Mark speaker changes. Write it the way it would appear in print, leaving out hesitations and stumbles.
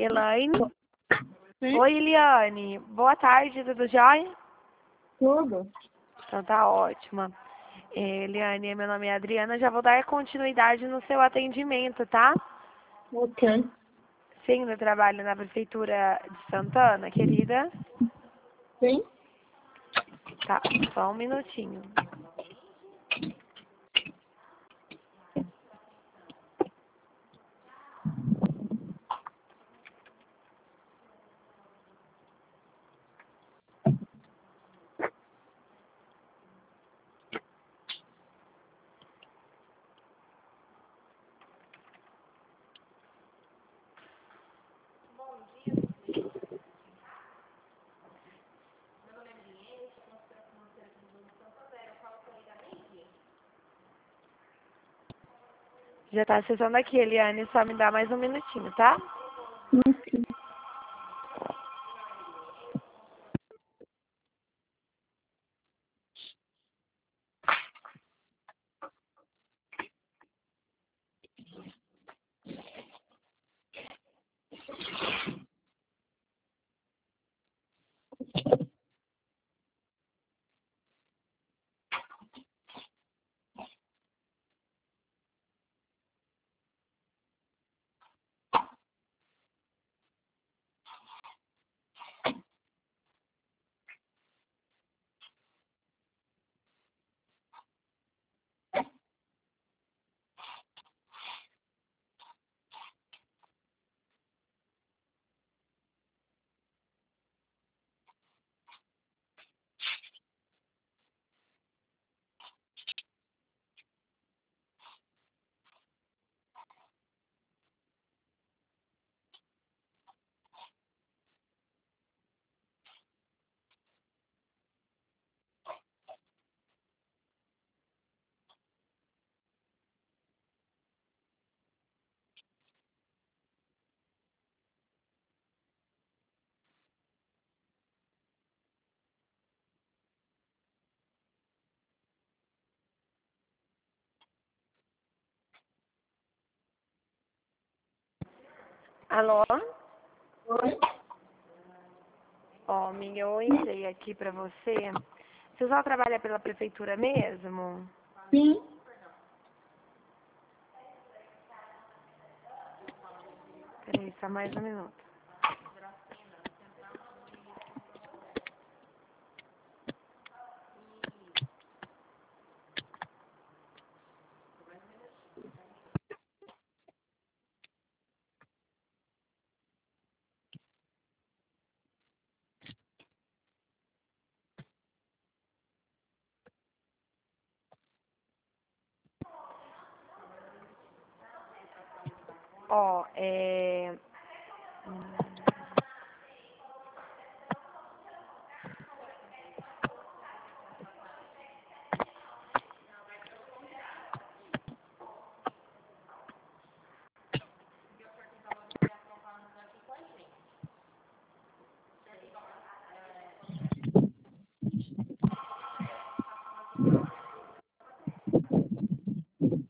Speaker 1: Elaine?
Speaker 2: Sim.
Speaker 1: Oi, Eliane. Boa tarde, tudo jóia?
Speaker 2: Tudo.
Speaker 1: Então tá ótima. Eliane, meu nome é Adriana, já vou dar continuidade no seu atendimento, tá?
Speaker 2: Ok.
Speaker 1: Você ainda trabalha na Prefeitura de Santana, querida?
Speaker 2: Sim.
Speaker 1: Tá, só um minutinho. Já tá acessando aqui, Eliane, só me dá mais um minutinho, tá?
Speaker 2: Ok.
Speaker 1: Alô?
Speaker 2: Oi.
Speaker 1: Ó, amiga, eu entrei aqui pra você. Você só trabalha pela Prefeitura mesmo?
Speaker 2: Sim.
Speaker 1: Peraí, só mais um minuto. Ó,